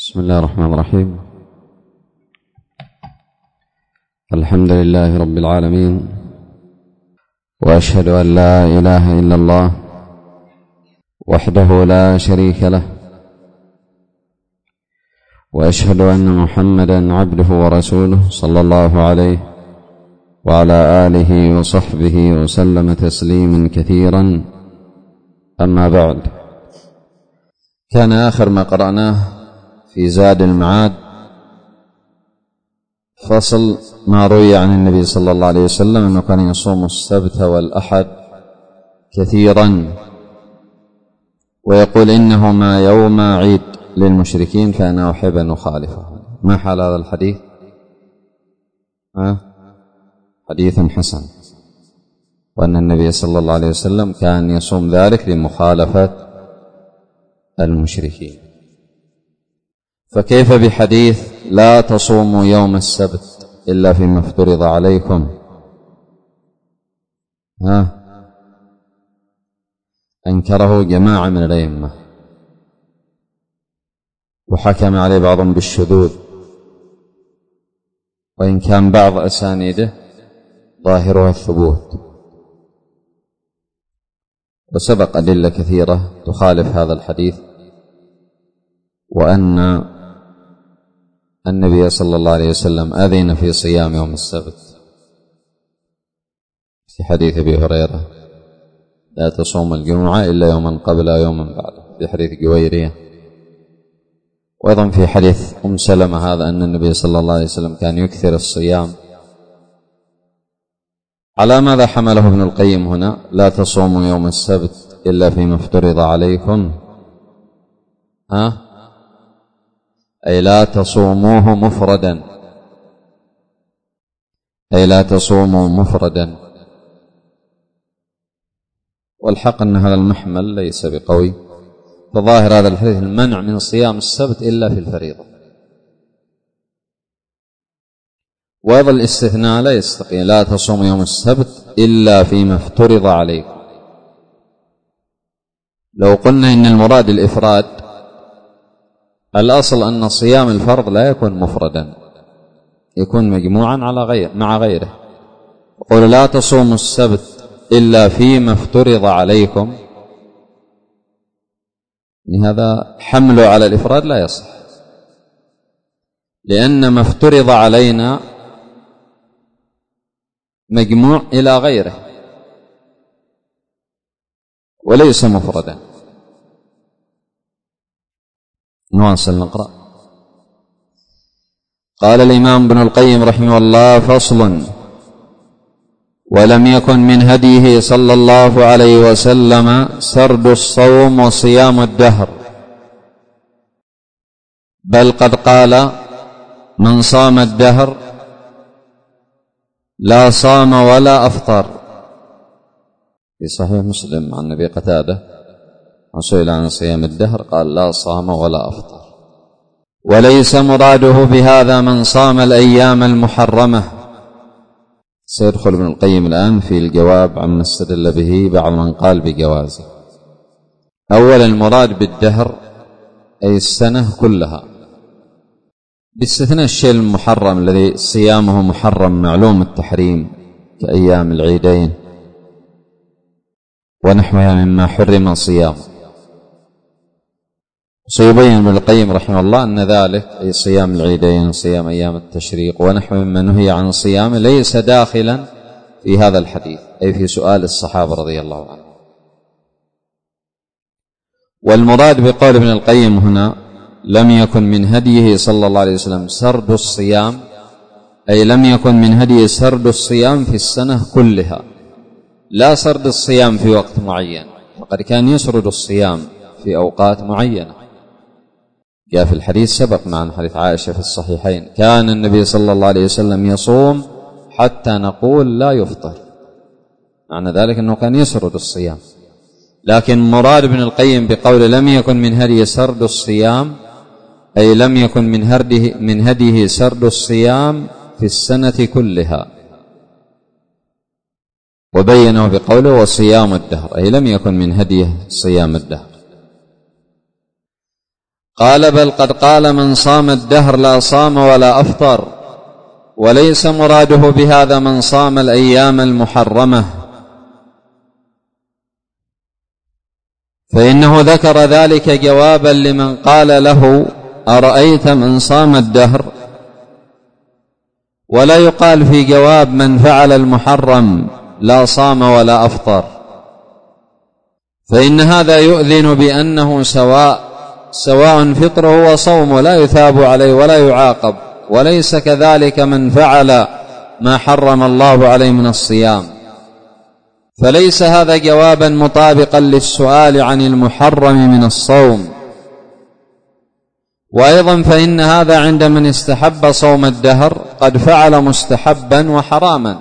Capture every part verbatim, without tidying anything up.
بسم الله الرحمن الرحيم. الحمد لله رب العالمين، وأشهد أن لا إله إلا الله وحده لا شريك له، وأشهد أن محمدا عبده ورسوله صلى الله عليه وعلى آله وصحبه وسلم تسليما كثيرا. أما بعد، كان آخر ما قرأناه في زاد المعاد فصل ما روي عن النبي صلى الله عليه وسلم أنه كان يصوم السبت والأحد كثيرا، ويقول إنهما يوم عيد للمشركين فأنا أحب أن أخالفه. ما حال هذا الحديث؟ أه؟ حديث حسن، وأن النبي صلى الله عليه وسلم كان يصوم ذلك لمخالفة المشركين. فكيف بحديث لا تصوموا يوم السبت إلا فيما افترض عليكم؟ ها؟ أنكره جماعة من الأئمة وحكم عليه بعضهم بالشذوذ، وإن كان بعض أسانيده ظاهرها الثبوت، وسبق أدلة كثيرة تخالف هذا الحديث، وأن النبي صلى الله عليه وسلم أذن في صيام يوم السبت في حديث أبي هريرة لا تصوم الجمعة إلا يوما قبل يوما بعد، في حديث جويرية. وأيضا في حديث أم سلمة هذا أن النبي صلى الله عليه وسلم كان يكثر الصيام. على ماذا حمله ابن القيم هنا لا تصوموا يوم السبت إلا فيما افترض عليكم؟ ها؟ أي لا تصوموه مفردا، أي لا تصوموا مفردا. والحق أن هذا المحمل ليس بقوي، فظاهر هذا الحديث المنع من صيام السبت إلا في الفريضة، وهذا الاستثناء لا يستقيم، لا تصوم يوم السبت إلا فيما افترض عليكم. لو قلنا إن المراد الإفراد، الأصل أن صيام الفرض لا يكون مفردا، يكون مجموعا على غير مع غيره. قل لا تصوموا السبت إلا فيما افترض عليكم، هذا حمله على الإفراد لا يصح، لأن ما افترض علينا مجموع إلى غيره وليس مفردا. نواصل نقرأ. قال الإمام ابن القيم رحمه الله: فصل: ولم يكن من هديه صلى الله عليه وسلم سرد الصوم وصيام الدهر، بل قد قال: من صام الدهر لا صام ولا أفطر، في صحيح مسلم عن أبي قتادة سئل عن صيام الدهر قال: لا صام ولا أفطر. وليس مراده بهذا من صام الأيام المحرمة. سيدخل ابن القيم الآن في الجواب عما استدل به بعض من قال بجوازه. أولا، المراد بالدهر أي السنة كلها، باستثناء الشيء المحرم الذي صيامه محرم معلوم التحريم كأيام العيدين ونحوها مما حرم صيامه. سيبين ابن القيم رحمه الله أن ذلك أي صيام العيدين، صيام أيام التشريق ونحو مما نهي عن صيامه ليس داخلا في هذا الحديث، أي في سؤال الصحابة رضي الله عنهم. والمراد بقول ابن القيم هنا لم يكن من هديه صلى الله عليه وسلم سرد الصيام، أي لم يكن من هديه سرد الصيام في السنة كلها، لا سرد الصيام في وقت معين، فقد كان يسرد الصيام في أوقات معينة. جاء في الحديث سبق معنا حديث عائشة في الصحيحين: كان النبي صلى الله عليه وسلم يصوم حتى نقول لا يفطر، معنى ذلك أنه كان يسرد الصيام. لكن مراد ابن القيم بقول لم يكن من هديه سرد الصيام، أي لم يكن من هديه, من هديه سرد الصيام في السنة كلها، وبينه بقوله وصيام الدهر، أي لم يكن من هديه صيام الدهر. قال بل قد قال من صام الدهر لا صام ولا أفطر، وليس مراده بهذا من صام الأيام المحرمة، فإنه ذكر ذلك جوابا لمن قال له أرأيت من صام الدهر، ولا يقال في جواب من فعل المحرم لا صام ولا أفطر، فإن هذا يؤذن بأنه سواء سواء فطره وصومه لا يثاب عليه ولا يعاقب، وليس كذلك من فعل ما حرم الله عليه من الصيام، فليس هذا جوابا مطابقا للسؤال عن المحرم من الصوم. وأيضا فإن هذا عند من استحب صوم الدهر قد فعل مستحبا وحراما،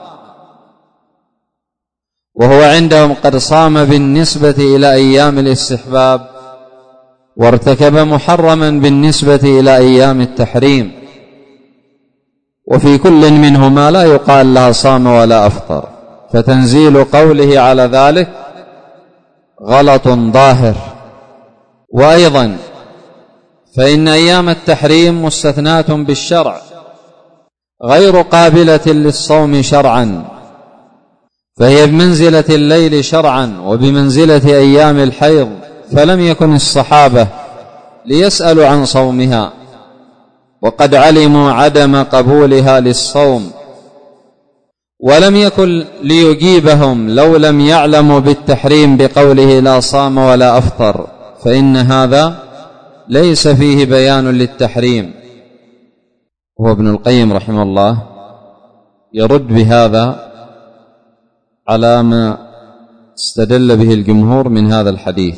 وهو عندهم قد صام بالنسبة إلى أيام الاستحباب وارتكب محرما بالنسبة إلى أيام التحريم، وفي كل منهما لا يقال لها صام ولا أفطر، فتنزيل قوله على ذلك غلط ظاهر. وأيضا فإن أيام التحريم مستثناة بالشرع غير قابلة للصوم شرعا، فهي بمنزلة الليل شرعا وبمنزلة أيام الحيض، فلم يكن الصحابة ليسألوا عن صومها وقد علموا عدم قبولها للصوم، ولم يكن ليجيبهم لو لم يعلموا بالتحريم بقوله لا صام ولا أفطر، فإن هذا ليس فيه بيان للتحريم. هو ابن القيم رحمه الله يرد بهذا على ما استدل به الجمهور من هذا الحديث،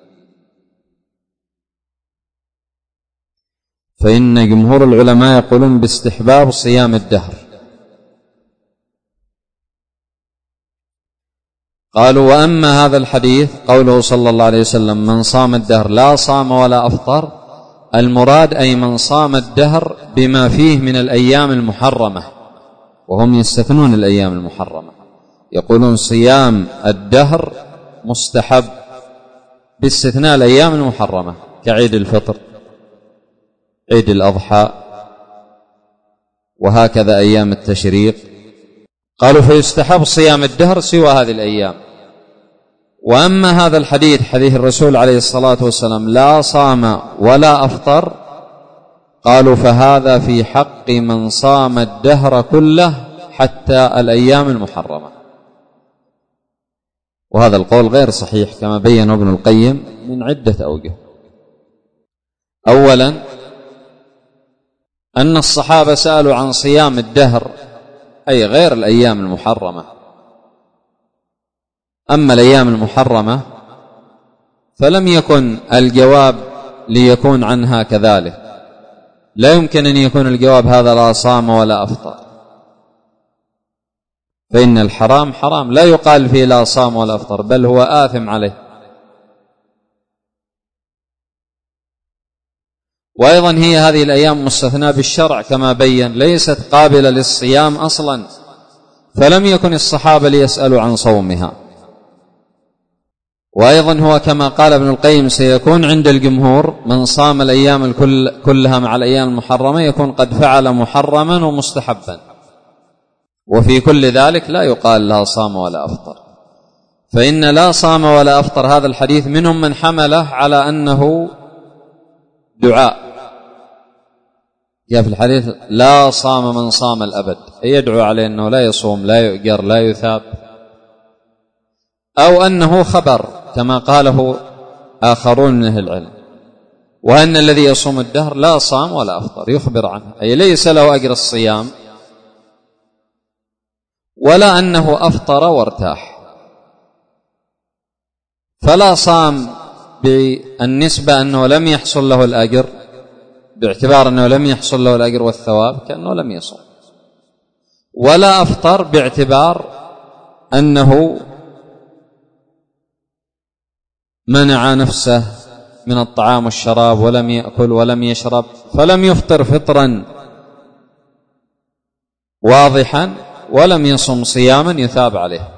فإن جمهور العلماء يقولون باستحباب صيام الدهر، قالوا وأما هذا الحديث قوله صلى الله عليه وسلم من صام الدهر لا صام ولا أفطر، المراد أي من صام الدهر بما فيه من الأيام المحرمة، وهم يستثنون الأيام المحرمة، يقولون صيام الدهر مستحب باستثناء الأيام المحرمة كعيد الفطر، عيد الأضحى، وهكذا أيام التشريق. قالوا فيستحب صيام الدهر سوى هذه الأيام. وأما هذا الحديث حديث الرسول عليه الصلاة والسلام لا صام ولا أفطر، قالوا فهذا في حق من صام الدهر كله حتى الأيام المحرمة، وهذا القول غير صحيح كما بين ابن القيم من عدة أوجه. أولا أن الصحابة سألوا عن صيام الدهر أي غير الأيام المحرمة، أما الأيام المحرمة فلم يكن الجواب ليكون عنها كذلك، لا يمكن أن يكون الجواب هذا لا صام ولا أفطر، فإن الحرام حرام لا يقال فيه لا صام ولا أفطر، بل هو آثم عليه. وأيضا هي هذه الأيام مستثنى بالشرع كما بين، ليست قابلة للصيام أصلا، فلم يكن الصحابة ليسألوا عن صومها. وأيضا هو كما قال ابن القيم سيكون عند الجمهور من صام الأيام الكل كلها مع الأيام المحرمة يكون قد فعل محرما ومستحبا، وفي كل ذلك لا يقال لا صام ولا أفطر، فإن لا صام ولا أفطر هذا الحديث منهم من حمله على أنه دعاء، جاء في الحديث لا صام من صام الأبد، يدعو عليه أنه لا يصوم لا يؤجر لا يثاب، أو أنه خبر كما قاله آخرون من أهل العلم، وأن الذي يصوم الدهر لا صام ولا أفطر يخبر عنه، أي ليس له أجر الصيام ولا أنه أفطر وارتاح، فلا صام بالنسبة أنه لم يحصل له الأجر، باعتبار أنه لم يحصل له الأجر والثواب كأنه لم يصوم، ولا أفطر باعتبار أنه منع نفسه من الطعام والشراب ولم يأكل ولم يشرب فلم يفطر فطرا واضحا ولم يصم صياما يثاب عليه.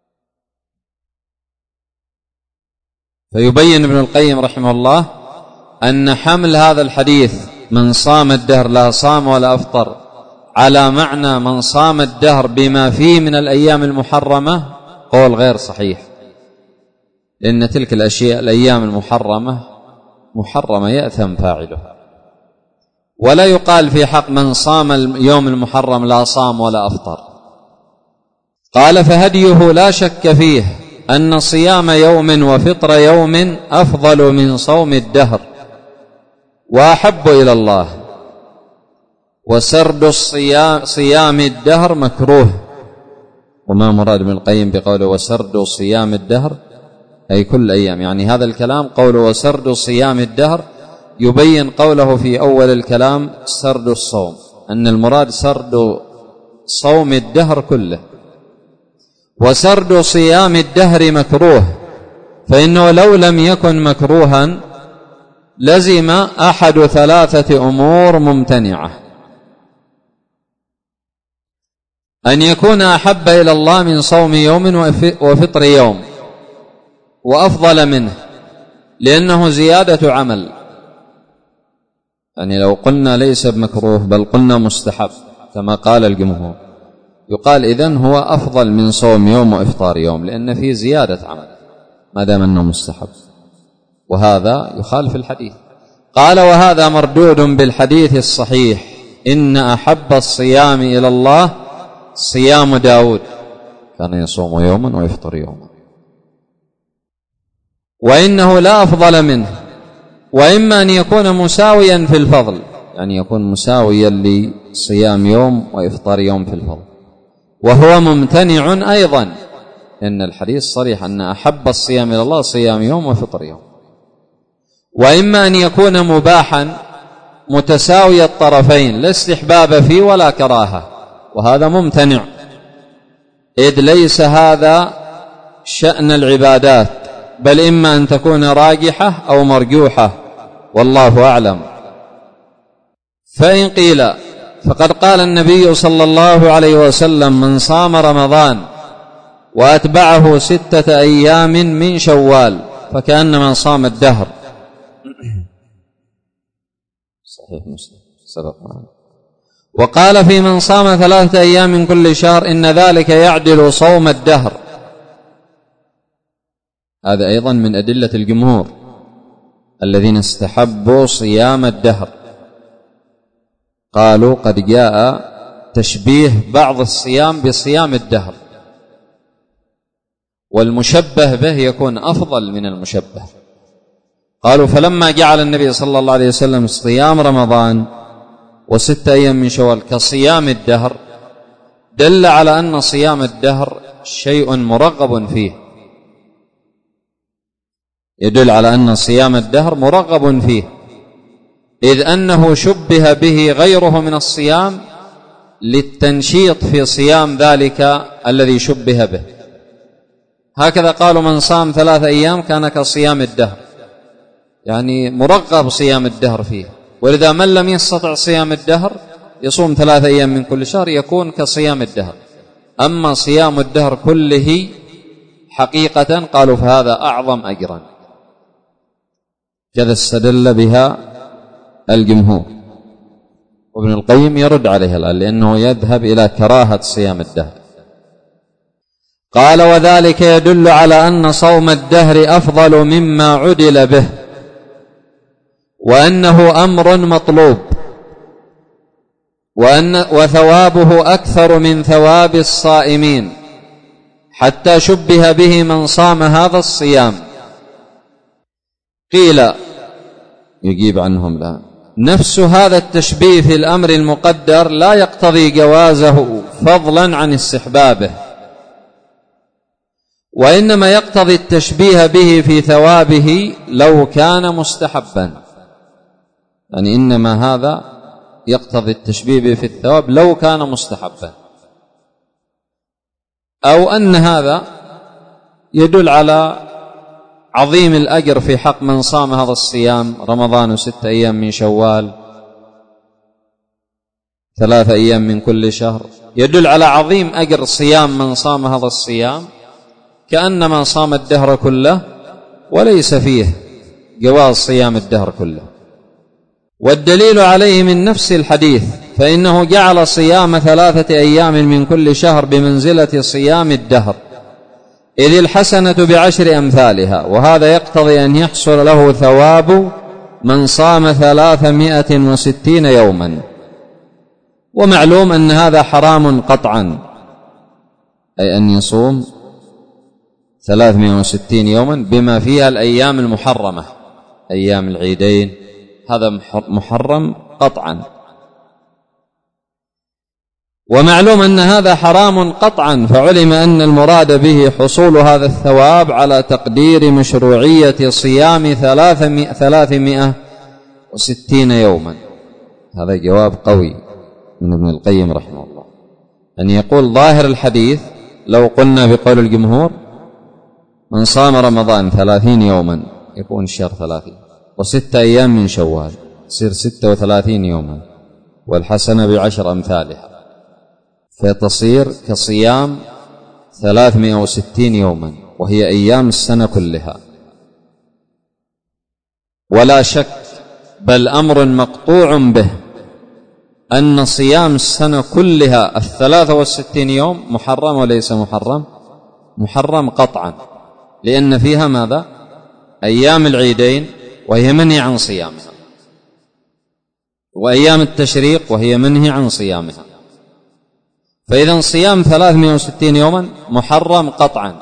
فيبين ابن القيم رحمه الله أن حمل هذا الحديث من صام الدهر لا صام ولا أفطر على معنى من صام الدهر بما فيه من الأيام المحرمة قول غير صحيح، لأن تلك الأشياء الأيام المحرمة محرمة يأثم فاعلها، ولا يقال في حق من صام اليوم المحرم لا صام ولا أفطر. قال فهديه لا شك فيه أن صيام يوم وفطر يوم أفضل من صوم الدهر وأحب إلى الله، وسرد الصيام صيام الدهر مكروه. وما مراد ابن القيم بقوله وسرد صيام الدهر أي كل أيام، يعني هذا الكلام قوله وسرد صيام الدهر يبين قوله في أول الكلام سرد الصوم، أن المراد سرد صوم الدهر كله. وسرد صيام الدهر مكروه، فإنه لو لم يكن مكروها لزم أحد ثلاثة أمور ممتنعة: أن يكون أحب إلى الله من صوم يوم وفطر يوم وأفضل منه لأنه زيادة عمل، يعني لو قلنا ليس بمكروه بل قلنا مستحب كما قال الجمهور يقال إذن هو أفضل من صوم يوم وإفطار يوم، لأن فيه زيادة عمل ما دام أنه مستحب، وهذا يخالف الحديث. قال وهذا مردود بالحديث الصحيح: إن أحب الصيام إلى الله صيام داود كان يصوم يوما ويفطر يوما، وإنه لا أفضل منه. وإما أن يكون مساويا في الفضل، يعني يكون مساويا لصيام يوم وإفطار يوم في الفضل، وهو ممتنع أيضا، إن الحديث صريح أن أحب الصيام إلى الله صيام يوم وفطر يوم. وإما أن يكون مباحا متساوي الطرفين لا استحباب فيه ولا كراهة، وهذا ممتنع، إذ ليس هذا شأن العبادات، بل إما أن تكون راجحة أو مرجوحة، والله أعلم. فإن قيل فقد قال النبي صلى الله عليه وسلم: من صام رمضان وأتبعه ستة أيام من شوال فكأنما صام الدهر. صحيح مسلم سبق معنا. وقال في من صام ثلاثة أيام من كل شهر إن ذلك يعدل صوم الدهر. هذا أيضا من أدلة الجمهور الذين استحبوا صيام الدهر، قالوا قد جاء تشبيه بعض الصيام بصيام الدهر، والمشبه به يكون أفضل من المشبه. قالوا فلما جعل النبي صلى الله عليه وسلم صيام رمضان وستة أيام من شوال كصيام الدهر دل على أن صيام الدهر شيء مرغب فيه، يدل على أن صيام الدهر مرغب فيه، إذ أنه شبه به غيره من الصيام للتنشيط في صيام ذلك الذي شبه به. هكذا قالوا من صام ثلاثة أيام كان كصيام الدهر، يعني مرغب صيام الدهر فيه، ولذا من لم يستطع صيام الدهر يصوم ثلاثة أيام من كل شهر يكون كصيام الدهر. أما صيام الدهر كله حقيقة قالوا فهذا أعظم أجرا، كذا استدل بها الجمهور، وابن القيم يرد عليها الآن لأنه يذهب إلى كراهة صيام الدهر. قال وذلك يدل على أن صوم الدهر أفضل مما عدل به، وأنه أمر مطلوب، وأن وثوابه أكثر من ثواب الصائمين، حتى شبه به من صام هذا الصيام. قيل يجيب عنهم الآن نفس هذا التشبيه في الأمر المقدر لا يقتضي جوازه فضلا عن استحبابه، وإنما يقتضي التشبيه به في ثوابه لو كان مستحبا، يعني إنما هذا يقتضي التشبيه به في الثواب لو كان مستحبا، أو أن هذا يدل على عظيم الأجر في حق من صام هذا الصيام رمضان وستة أيام من شوال ثلاثة أيام من كل شهر، يدل على عظيم أجر صيام من صام هذا الصيام كأنما صام الدهر كله وليس فيه جواز صيام الدهر كله. والدليل عليه من نفس الحديث، فإنه جعل صيام ثلاثة أيام من كل شهر بمنزلة صيام الدهر، إذ الحسنة بعشر أمثالها، وهذا يقتضي أن يحصل له ثواب من صام ثلاثمائة وستين يوما. ومعلوم أن هذا حرام قطعا، أي أن يصوم ثلاثمائة وستين يوما بما فيها الأيام المحرمة، أيام العيدين، هذا محرم قطعا. ومعلوم أن هذا حرام قطعا، فعلم أن المراد به حصول هذا الثواب على تقدير مشروعية صيام ثلاثمائة وستين يوما. هذا جواب قوي من ابن القيم رحمه الله، أن يقول ظاهر الحديث لو قلنا بقول الجمهور من صام رمضان ثلاثين يوما يكون الشهر ثلاثين، وستة أيام من شوال يصير ستة وثلاثين يوما، والحسنة بعشر أمثالها، فتصير كصيام ثلاثمائة وستين يوما، وهي أيام السنة كلها. ولا شك بل أمر مقطوع به أن صيام السنة كلها الثلاثة والستين يوم محرم وليس محرم؟ محرم قطعا، لأن فيها ماذا؟ أيام العيدين وهي منهي عن صيامها، وأيام التشريق وهي منهي عن صيامها. فإذا صيام ثلاثمائة وستين يوما محرم قطعا.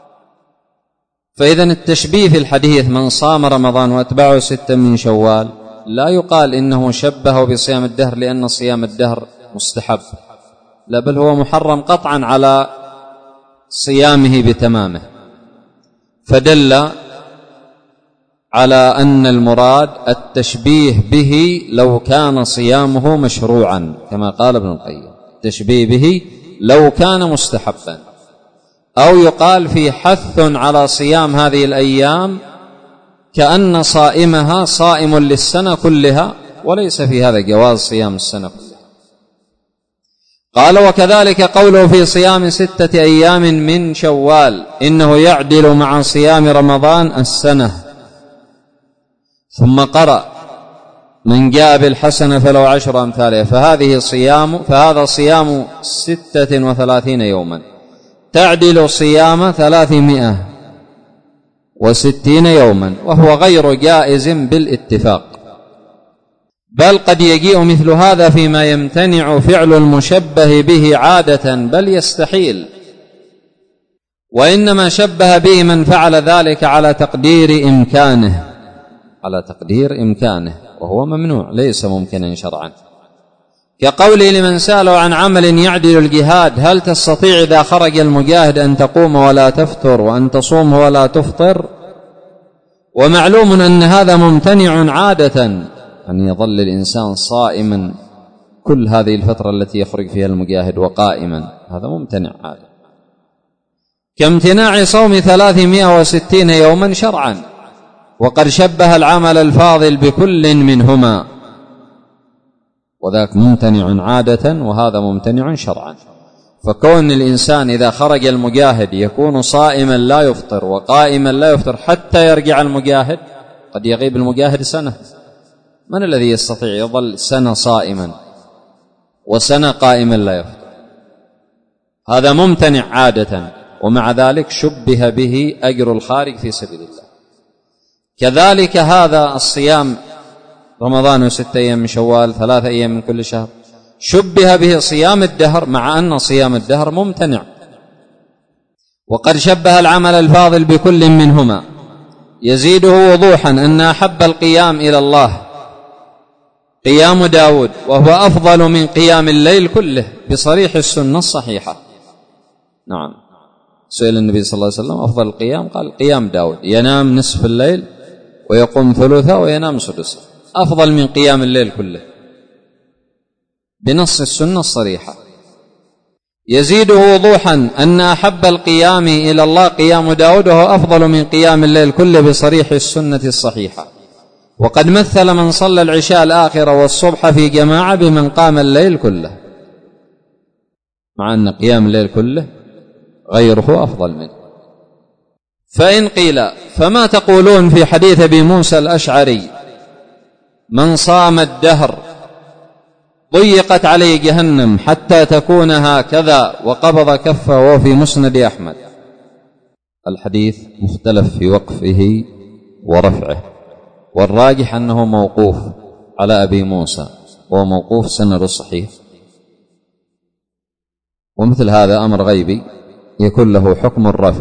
فإذا التشبيه في الحديث من صام رمضان وأتبعه ستة من شوال لا يقال إنه شبهه بصيام الدهر لأن صيام الدهر مستحب، لا، بل هو محرم قطعا على صيامه بتمامه. فدل على أن المراد التشبيه به لو كان صيامه مشروعا، كما قال ابن القيم التشبيه به لو كان مستحبا، أو يقال في حث على صيام هذه الأيام كأن صائمها صائم للسنة كلها، وليس في هذا جواز صيام السنة كلها. قال وكذلك قوله في صيام ستة أيام من شوال إنه يعدل مع صيام رمضان السنة. ثم قرأ من جاء بالحسنة فلو عشر أمثالها، فهذه صيام فهذا صيام ستة وثلاثين يوما تعدل صيام ثلاثمائة وستين يوما، وهو غير جائز بالاتفاق. بل قد يجيء مثل هذا فيما يمتنع فعل المشبه به عادة، بل يستحيل، وإنما شبه به من فعل ذلك على تقدير إمكانه على تقدير إمكانه وهو ممنوع ليس ممكنا شرعا. كقوله لمن سألوا عن عمل يعدل الجهاد هل تستطيع إذا خرج المجاهد أن تقوم ولا تفطر وأن تصوم ولا تفطر؟ ومعلوم أن هذا ممتنع عادة، أن يظل الإنسان صائما كل هذه الفترة التي يخرج فيها المجاهد وقائما، هذا ممتنع عادة، كامتناع صوم ثلاثمائة وستين يوما شرعا. وقد شبه العمل الفاضل بكل منهما، وذاك ممتنع عادة وهذا ممتنع شرعا. فكون الإنسان إذا خرج المجاهد يكون صائما لا يفطر وقائما لا يفطر حتى يرجع المجاهد، قد يغيب المجاهد سنة، من الذي يستطيع يظل سنة صائما وسنة قائما لا يفطر؟ هذا ممتنع عادة، ومع ذلك شبه به أجر الخارج في سبيل الله. كذلك هذا الصيام رمضان وستة أيام من شوال ثلاثة أيام من كل شهر شبه به صيام الدهر، مع أن صيام الدهر ممتنع. وقد شبه العمل الفاضل بكل منهما، يزيده وضوحا أن أحب القيام إلى الله قيام داود، وهو أفضل من قيام الليل كله بصريح السنة الصحيحة. نعم، سئل النبي صلى الله عليه وسلم أفضل القيام، قال قيام داود، ينام نصف الليل ويقوم ثلثه وينام سدسه، أفضل من قيام الليل كله بنص السنة الصريحة. يزيده وضوحا أن أحب القيام إلى الله قيام داود، وهو أفضل من قيام الليل كله بصريح السنة الصحيحة. وقد مثل من صلى العشاء الآخرة والصبح في جماعة بمن قام الليل كله، مع أن قيام الليل كله غيره أفضل منه. فإن قيل فما تقولون في حديث أبي موسى الأشعري من صام الدهر ضيقت عليه جهنم حتى تكون هكذا وقبض كفه وهو في مسند أحمد؟ الحديث مختلف في وقفه ورفعه، والراجح أنه موقوف على أبي موسى وهو موقوف سند الصحيح، ومثل هذا أمر غيبي يكون له حكم الرفع.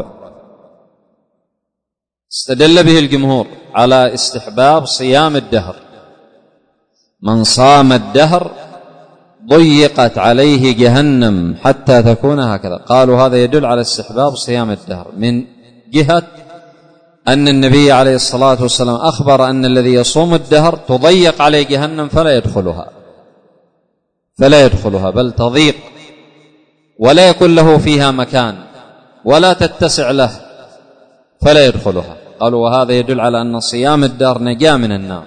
استدل به الجمهور على استحباب صيام الدهر، من صام الدهر ضيقت عليه جهنم حتى تكون هكذا. قالوا هذا يدل على استحباب صيام الدهر من جهة أن النبي عليه الصلاة والسلام أخبر أن الذي يصوم الدهر تضيق عليه جهنم فلا يدخلها فلا يدخلها بل تضيق ولا يكون له فيها مكان ولا تتسع له فلا يدخلها. قالوا وهذا يدل على أن صيام الدهر نجاة من النار.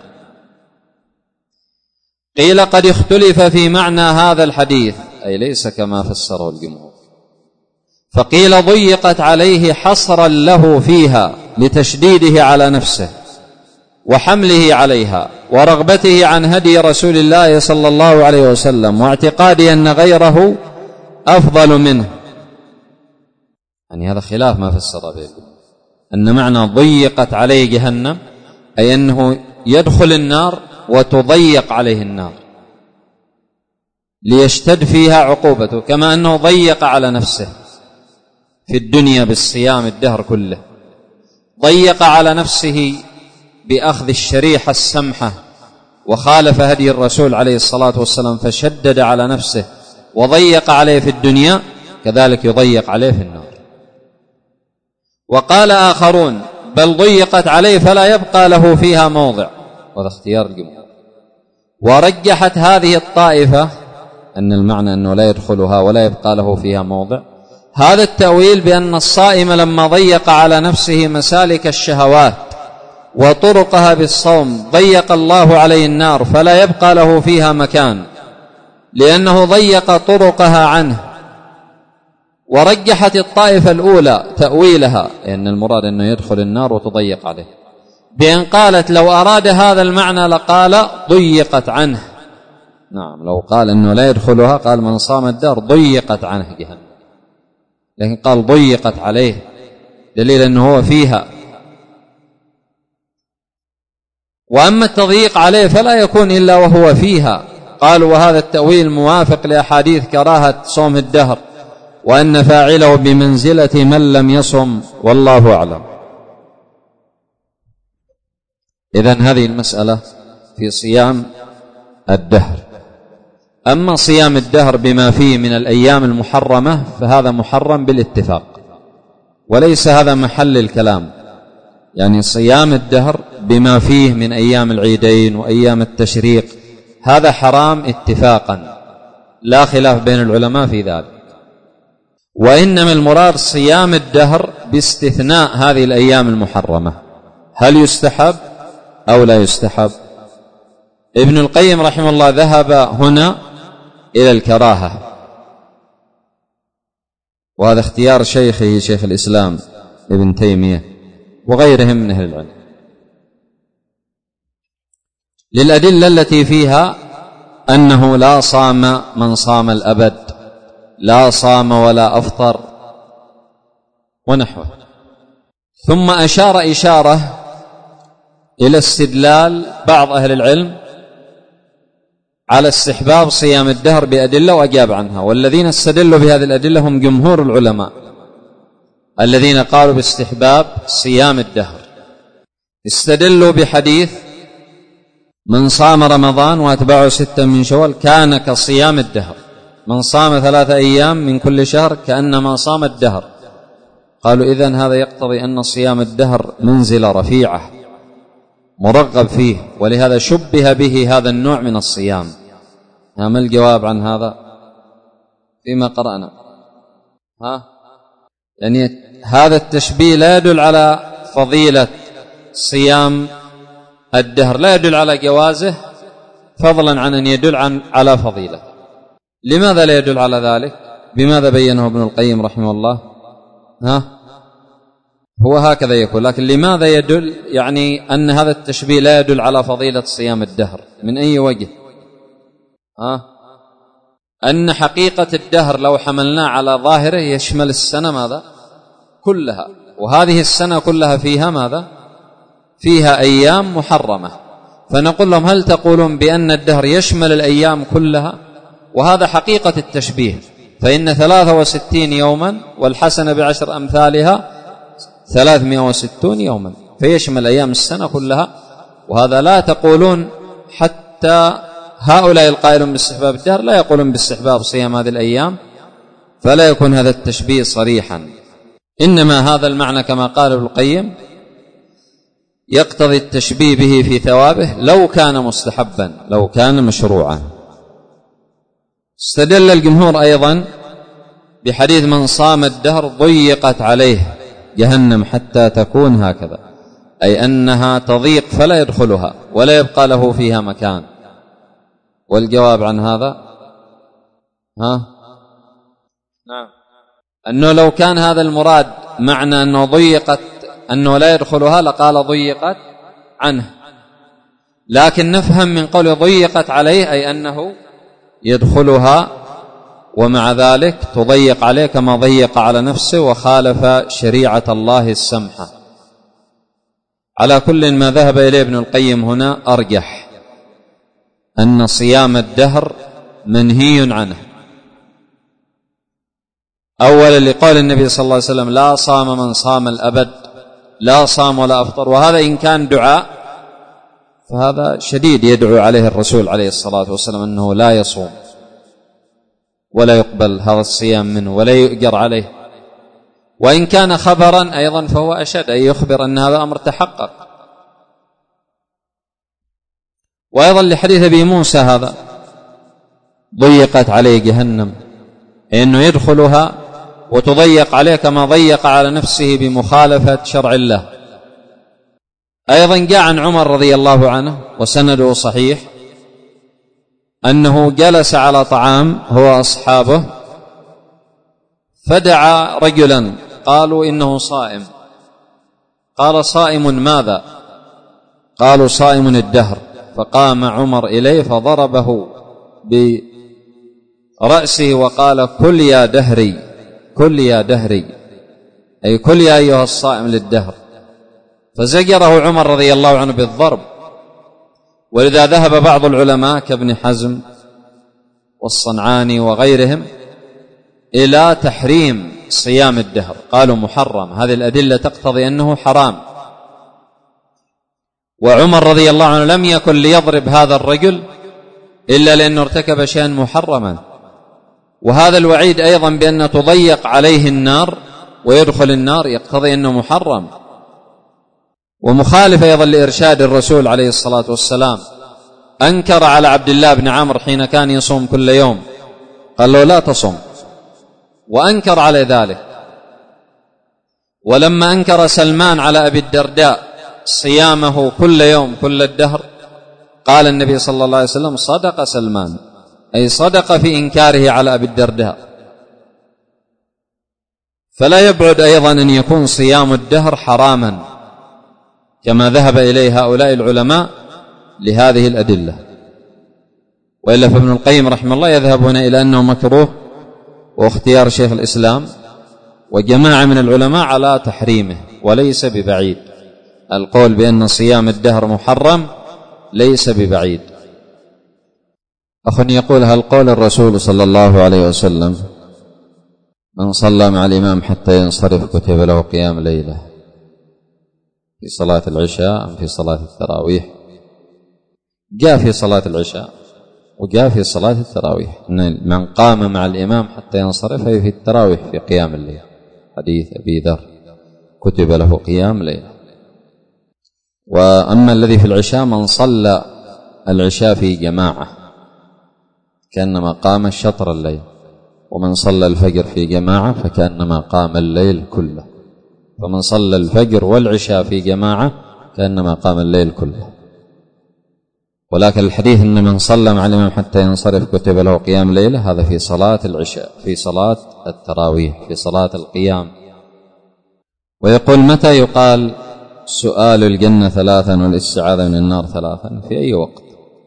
قيل قد اختلف في معنى هذا الحديث، أي ليس كما فسره الجمهور، فقيل ضيقت عليه حصرا له فيها لتشديده على نفسه وحمله عليها ورغبته عن هدي رسول الله صلى الله عليه وسلم واعتقاده أن غيره أفضل منه. يعني هذا خلاف ما فسر به، أن معنى ضيقت عليه جهنم أي أنه يدخل النار وتضيق عليه النار ليشتد فيها عقوبته، كما أنه ضيق على نفسه في الدنيا بالصيام الدهر كله، ضيق على نفسه بأخذ الشريحة السمحة وخالف هدي الرسول عليه الصلاة والسلام فشدد على نفسه وضيق عليه في الدنيا، كذلك يضيق عليه في النار. وقال آخرون بل ضيقت عليه فلا يبقى له فيها موضع، وهذا اختيار الجمهور. ورجحت هذه الطائفة أن المعنى أنه لا يدخلها ولا يبقى له فيها موضع هذا التأويل بأن الصائم لما ضيق على نفسه مسالك الشهوات وطرقها بالصوم ضيق الله عليه النار فلا يبقى له فيها مكان لأنه ضيق طرقها عنه. ورجحت الطائفة الأولى تأويلها لأن المراد أنه يدخل النار وتضيق عليه بأن قالت لو أراد هذا المعنى لقال ضيقت عنه. نعم، لو قال أنه لا يدخلها قال من صام الدهر ضيقت عنه جهنم، لكن قال ضيقت عليه دليل أنه هو فيها. وأما التضييق عليه فلا يكون إلا وهو فيها. قالوا وهذا التأويل موافق لأحاديث كراهة صوم الدهر وأن فاعله بمنزلة من لم يصم، والله أعلم. إذن هذه المسألة في صيام الدهر. أما صيام الدهر بما فيه من الأيام المحرمة فهذا محرم بالاتفاق، وليس هذا محل الكلام. يعني صيام الدهر بما فيه من أيام العيدين وأيام التشريق هذا حرام اتفاقا، لا خلاف بين العلماء في ذلك. وإنما المراد صيام الدهر باستثناء هذه الأيام المحرمة، هل يستحب أو لا يستحب؟ ابن القيم رحمه الله ذهب هنا إلى الكراهة، وهذا اختيار شيخه شيخ الإسلام ابن تيمية وغيرهم من أهل العلم للأدلة التي فيها أنه لا صام من صام الأبد، لا صام ولا أفطر ونحوه. ثم أشار إشارة إلى استدلال بعض أهل العلم على استحباب صيام الدهر بأدلة وأجاب عنها، والذين استدلوا بهذه الأدلة هم جمهور العلماء الذين قالوا باستحباب صيام الدهر. استدلوا بحديث من صام رمضان وأتبعه ستا من شوال كان كصيام الدهر، من صام ثلاثة أيام من كل شهر كأنما صام الدهر. قالوا إذن هذا يقتضي أن صيام الدهر منزلة رفيعة مرغب فيه، ولهذا شبه به هذا النوع من الصيام. ما الجواب عن هذا فيما قرأنا؟ ها يعني هذا التشبيه لا يدل على فضيلة صيام الدهر، لا يدل على جوازه فضلا عن أن يدل عن على فضيلة. لماذا لا يدل على ذلك؟ بماذا بينه ابن القيم رحمه الله؟ ها هو هكذا يكون. لكن لماذا يدل يعني أن هذا التشبيه لا يدل على فضيلة صيام الدهر؟ من أي وجه؟ ها؟ أن حقيقة الدهر لو حملناه على ظاهره يشمل السنة ماذا؟ كلها، وهذه السنة كلها فيها ماذا؟ فيها أيام محرمة. فنقول لهم هل تقولون بأن الدهر يشمل الأيام كلها؟ وهذا حقيقة التشبيه، فإن ثلاثة وستين يوما والحسنة بعشر أمثالها ثلاثمائة وستون يوما، فيشمل أيام السنة كلها. وهذا لا تقولون، حتى هؤلاء القائلون باستحباب الدهر لا يقولون باستحباب صيام هذه الأيام، فلا يكون هذا التشبيه صريحا. إنما هذا المعنى كما قال ابن القيم يقتضي التشبيه به في ثوابه لو كان مستحبا، لو كان مشروعا. استدل الجمهور أيضا بحديث من صام الدهر ضيقت عليه جهنم حتى تكون هكذا، أي أنها تضيق فلا يدخلها ولا يبقى له فيها مكان. والجواب عن هذا ها نعم أنه لو كان هذا المراد معنى أنه ضيقت أنه لا يدخلها لقال ضيقت عنه، لكن نفهم من قوله ضيقت عليه أي أنه يدخلها، ومع ذلك تضيق عليه كما ضيق على نفسه وخالف شريعة الله السمحة. على كل ما ذهب إليه ابن القيم هنا أرجح أن صيام الدهر منهي عنه، أولا لقول النبي صلى الله عليه وسلم لا صام من صام الأبد، لا صام ولا أفطر، وهذا إن كان دعاء فهذا شديد يدعو عليه الرسول عليه الصلاة والسلام أنه لا يصوم ولا يقبل هذا الصيام منه ولا يؤجر عليه. وإن كان خبرا أيضا فهو أشد، أن يخبر أن هذا أمر تحقق. وأيضا لحديث أبي موسى هذا ضيقت عليه جهنم، إنه يدخلها وتضيق عليه كما ضيق على نفسه بمخالفة شرع الله. أيضا جاء عن عمر رضي الله عنه وسنده صحيح أنه جلس على طعام هو أصحابه فدعا رجلا، قالوا إنه صائم، قال صائم ماذا؟ قالوا صائم الدهر. فقام عمر إليه فضربه برأسه وقال كل يا دهري، كل يا دهري، أي كل يا أيها الصائم للدهر. فزجره عمر رضي الله عنه بالضرب. ولذا ذهب بعض العلماء كابن حزم والصنعاني وغيرهم إلى تحريم صيام الدهر، قالوا محرم. هذه الأدلة تقتضي أنه حرام. وعمر رضي الله عنه لم يكن ليضرب هذا الرجل إلا لأنه ارتكب شيئا محرما. وهذا الوعيد أيضا بأن تضيق عليه النار ويدخل النار يقتضي أنه محرم، ومخالف أيضا لإرشاد الرسول عليه الصلاة والسلام. أنكر على عبد الله بن عمرو حين كان يصوم كل يوم، قال له لا تصم، وأنكر على ذلك. ولما أنكر سلمان على أبي الدرداء صيامه كل يوم كل الدهر، قال النبي صلى الله عليه وسلم صدق سلمان، أي صدق في إنكاره على أبي الدرداء. فلا يبعد أيضا أن يكون صيام الدهر حراما كما ذهب إليه هؤلاء العلماء لهذه الأدلة. وإلا فابن القيم رحمه الله يذهب هنا إلى أنه مكروه، واختيار شيخ الإسلام وجماعة من العلماء على تحريمه، وليس ببعيد. القول بأن صيام الدهر محرم ليس ببعيد. أخ يقول هل قول الرسول صلى الله عليه وسلم من صلى مع الإمام حتى ينصرف كتب له قيام ليلة في صلاة العشاء أم في صلاة التراويح؟ جاء في صلاة العشاء وجاء في صلاة التراويح إن من قام مع الإمام حتى ينصرف في التراويح في قيام الليل، حديث أبي ذر كتب له قيام ليلة. وأما الذي في العشاء من صلى العشاء في جماعة كأنما قام شطر الليل، ومن صلى الفجر في جماعة فكأنما قام الليل كله. فمن صلى الفجر والعشاء في جماعة كأنما قام الليل كله. ولكن الحديث أن من صلى مع الإمام حتى ينصرف كتب له قيام ليلة هذا في صلاة العشاء، في صلاة التراويح، في صلاة القيام. ويقول متى يقال سؤال الجنة ثلاثا والاستعاذة من النار ثلاثا؟ في أي وقت.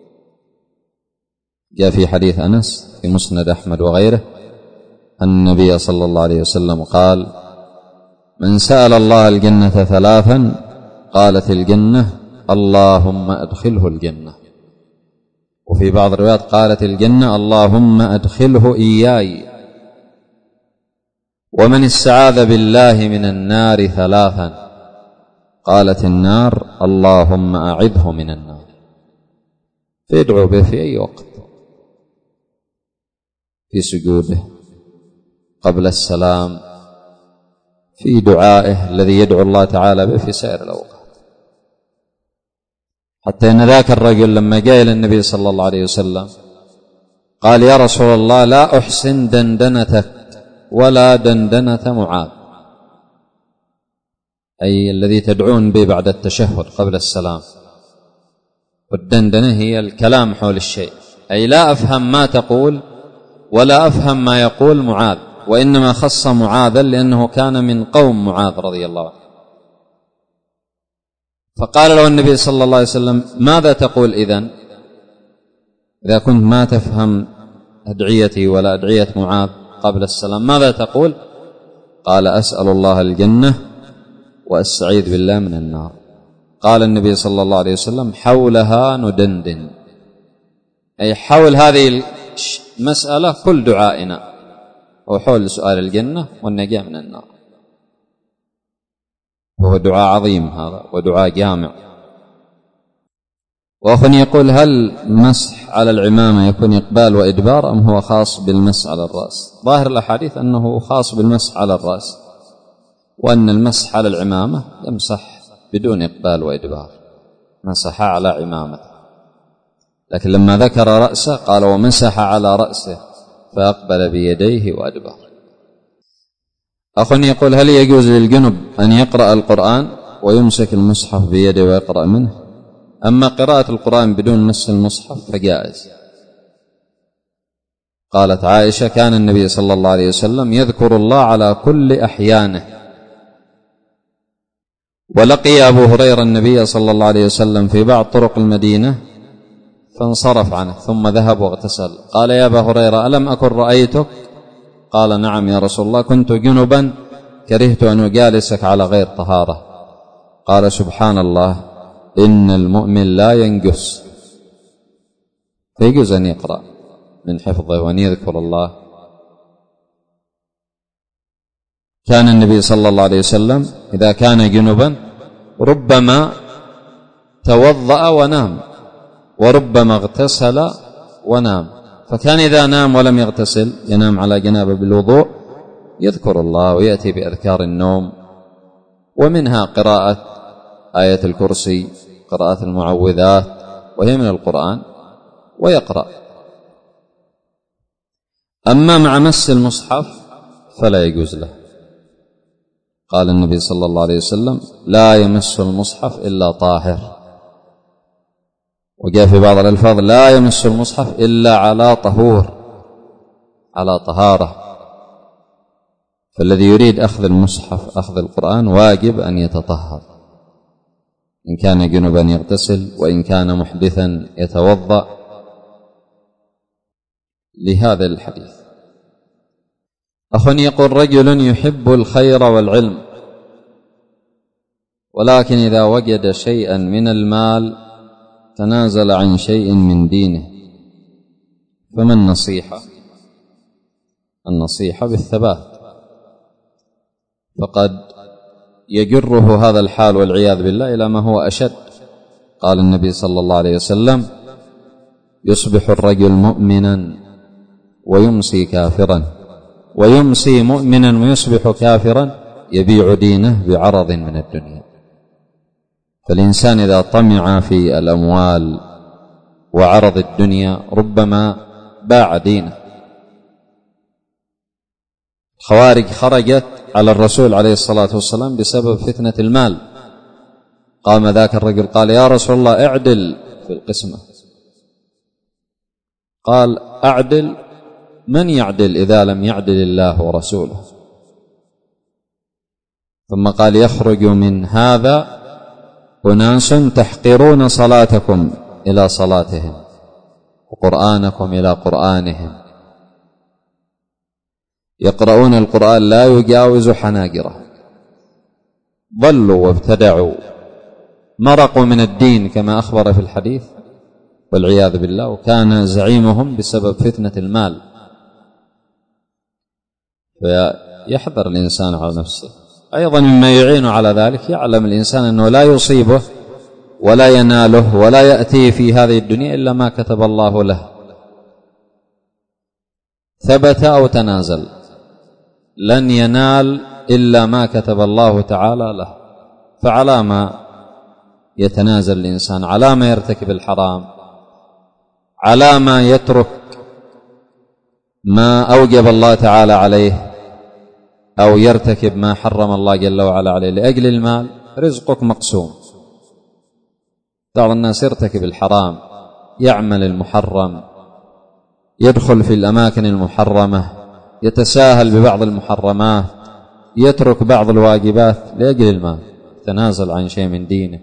جاء في حديث أنس في مسند أحمد وغيره أن النبي صلى الله عليه وسلم قال: من سأل الله الجنة ثلاثا قالت الجنة اللهم أدخله الجنة. وفي بعض الروايات قالت الجنة اللهم أدخله إياي. ومن استعاذ بالله من النار ثلاثا قالت النار اللهم أعذه من النار. فيدعو به في أي وقت، في سجوده، قبل السلام، في دعائه الذي يدعو الله تعالى به في سائر الأوقات. حتى إن ذاك الرجل لما جاء إلى النبي صلى الله عليه وسلم قال: يا رسول الله لا أحسن دندنتك ولا دندنة معاذ، أي الذي تدعون به بعد التشهد قبل السلام. والدندنة هي الكلام حول الشيء، أي لا أفهم ما تقول ولا أفهم ما يقول معاذ، وإنما خص معاذا لأنه كان من قوم معاذ رضي الله عنه. فقال له النبي صلى الله عليه وسلم: ماذا تقول إذن إذا كنت ما تفهم أدعيتي ولا أدعية معاذ قبل السلام؟ ماذا تقول؟ قال: أسأل الله الجنة وأستعيذ بالله من النار. قال النبي صلى الله عليه وسلم: حولها ندندن، أي حول هذه المسألة كل دعائنا هو حول سؤال الجنة والنجاة من النار. وهو دعاء عظيم هذا ودعاء جامع. وأخني يقول: هل مسح على العمامة يكون إقبال وإدبار أم هو خاص بالمسح على الرأس؟ ظاهر الأحاديث أنه خاص بالمسح على الرأس، وأن المسح على العمامة يمسح بدون إقبال وإدبار، مسح على عمامة. لكن لما ذكر رأسه قال: ومسح على رأسه فأقبل بيديه وأدبر. أخني يقول: هل يجوز للجنب أن يقرأ القرآن ويمسك المصحف بيده ويقرأ منه؟ أما قراءة القرآن بدون مس المصحف فجائز. قالت عائشة: كان النبي صلى الله عليه وسلم يذكر الله على كل أحيانه. ولقي أبو هريرة النبي صلى الله عليه وسلم في بعض طرق المدينة فانصرف عنه ثم ذهب واغتسل. قال: يا أبا هريرة ألم أكن رأيتك؟ قال: نعم يا رسول الله، كنت جنبا كرهت أن أجالسك على غير طهارة. قال: سبحان الله، إن المؤمن لا ينجس. فيجوز أن يقرأ من حفظه وأن يذكر الله. كان النبي صلى الله عليه وسلم إذا كان جنبا ربما توضأ ونام، وربما اغتسل ونام. فكان إذا نام ولم يغتسل ينام على جنابه بالوضوء يذكر الله ويأتي بأذكار النوم، ومنها قراءة آية الكرسي، قراءة المعوذات، وهي من القرآن، ويقرأ. أما مع مس المصحف فلا يجوز له. قال النبي صلى الله عليه وسلم: لا يمس المصحف إلا طاهر. وجاء في بعض الألفاظ: لا يمس المصحف إلا على طهور، على طهارة. فالذي يريد أخذ المصحف أخذ القرآن واجب أن يتطهر، إن كان جنبا يغتسل، وإن كان محدثا يتوضأ، لهذا الحديث. أخني يقول: رجل يحب الخير والعلم، ولكن إذا وجد شيئا من المال تنازل عن شيء من دينه، فما النصيحة؟ النصيحة بالثبات، فقد يجره هذا الحال والعياذ بالله إلى ما هو أشد. قال النبي صلى الله عليه وسلم: يصبح الرجل مؤمنا ويمسي كافرا، ويمسي مؤمنا ويصبح كافرا، يبيع دينه بعرض من الدنيا. فالإنسان إذا طمع في الأموال وعرض الدنيا ربما باع دينه. الخوارج خرجت على الرسول عليه الصلاة والسلام بسبب فتنة المال. قام ذاك الرجل قال: يا رسول الله اعدل في القسمة. قال: أعدل؟ من يعدل إذا لم يعدل الله ورسوله؟ ثم قال يخرج من هذا أناس تحقرون صلاتكم إلى صلاتهم وقرآنكم إلى قرآنهم، يقرؤون القرآن لا يجاوز حناجرهم، ضلوا وابتدعوا، مرقوا من الدين كما أخبر في الحديث والعياذ بالله، وكان زعيمهم بسبب فتنة المال. فيحذر الإنسان على نفسه. أيضا مما يعين على ذلك يعلم الإنسان أنه لا يصيبه ولا يناله ولا يأتيه في هذه الدنيا إلا ما كتب الله له، ثبت أو تنازل، لن ينال إلا ما كتب الله تعالى له. فعلى ما يتنازل الإنسان، على ما يرتكب الحرام، على ما يترك ما أوجب الله تعالى عليه، أو يرتكب ما حرم الله جل وعلا عليه لأجل المال. رزقك مقسوم. بعض الناس يرتكب الحرام، يعمل المحرم، يدخل في الأماكن المحرمة، يتساهل ببعض المحرمات، يترك بعض الواجبات لأجل المال، يتنازل عن شيء من دينه،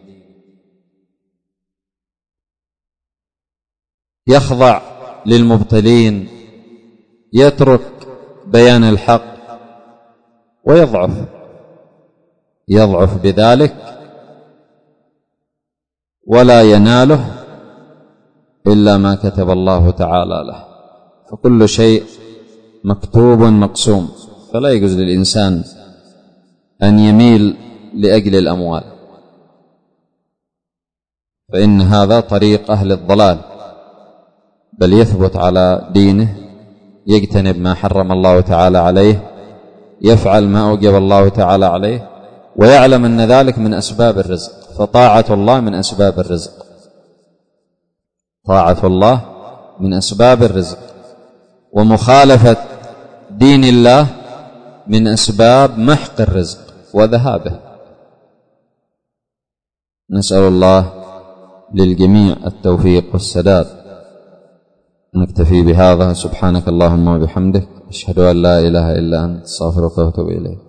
يخضع للمبطلين، يترك بيان الحق ويضعف يضعف بذلك ولا يناله إلا ما كتب الله تعالى له. فكل شيء مكتوب مقسوم، فلا يجوز للإنسان أن يميل لأجل الأموال، فإن هذا طريق أهل الضلال، بل يثبت على دينه، يجتنب ما حرم الله تعالى عليه، يفعل ما أوجب الله تعالى عليه، ويعلم أن ذلك من أسباب الرزق. فطاعة الله من أسباب الرزق، طاعة الله من أسباب الرزق، ومخالفة دين الله من أسباب محق الرزق وذهابه. نسأل الله للجميع التوفيق والسداد. نكتفي بهذا. سبحانك اللهم وبحمدك، أشهد أن لا إله إلا أنت، أستغفرك وأتوب إليك.